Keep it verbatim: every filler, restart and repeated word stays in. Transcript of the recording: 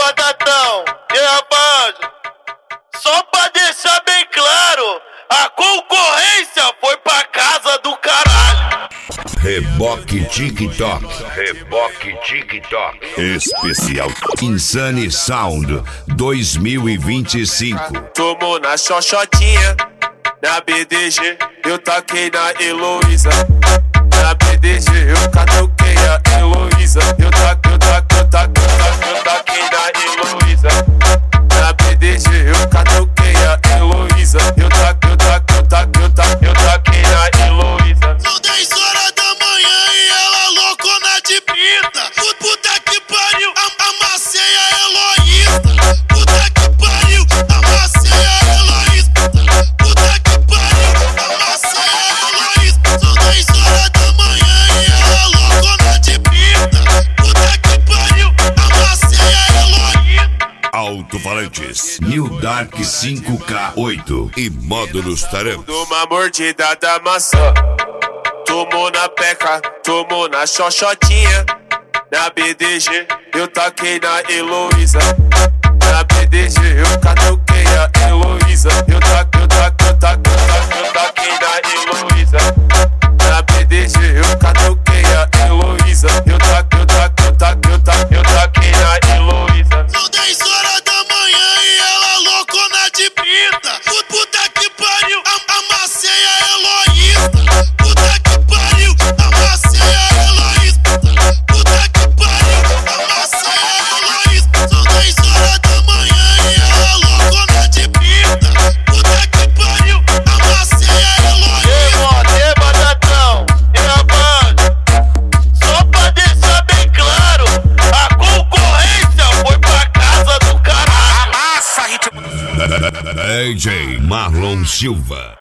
Badatão, e rapaz, só pra deixar bem claro, a concorrência foi pra casa do caralho. Reboque TikTok, Reboque TikTok, especial Insane Sound dois mil e vinte e cinco. Tomou na xoxotinha, na B D G, eu taquei na Heloísa. Na B D G eu catuquei a Heloísa. Eu taquei, eu taquei, eu taquei, eu taquei na Heloísa. Na B D G eu catuquei a Heloísa. Eu taquei, eu taquei, eu taquei, eu taquei, eu taquei na Heloísa. São dez horas da manhã e ela loucona de pinta. Puta que pariu, amassei a Heloísa. Puta que pariu, amassei a Heloísa. Puta que pariu, amassei a Heloísa. São dez horas da manhã e ela loucona de pinta. Puta que pariu, amassei a Heloísa. Alto-falantes New Dark cinco K oito e módulos Taramp. Uma mordida da maçã, tomou na peca, tomou na xoxotinha. Na B D G eu taquei na Heloísa. Na B D G eu catuquei a Heloísa. Eu taquei, eu taquei, eu taquei, eu taquei na Heloísa. Na B D G eu catuquei a Heloísa. Eu taquei, eu taquei, eu taquei, eu taquei, eu taquei na Heloísa. São dez horas da manhã e ela loucona de pinta. Puta que pariu, amassei a Heloísa. Puta que pariu, amassei a Heloísa. Puta que pariu, amassei a Heloísa. São dez horas da manhã e ela loucona de pinta. Puta que pariu, amassei a Heloísa. E Badatão, e rapaz, só pra deixar bem claro, a concorrência foi pra casa do caralho. D J Marlon Silva.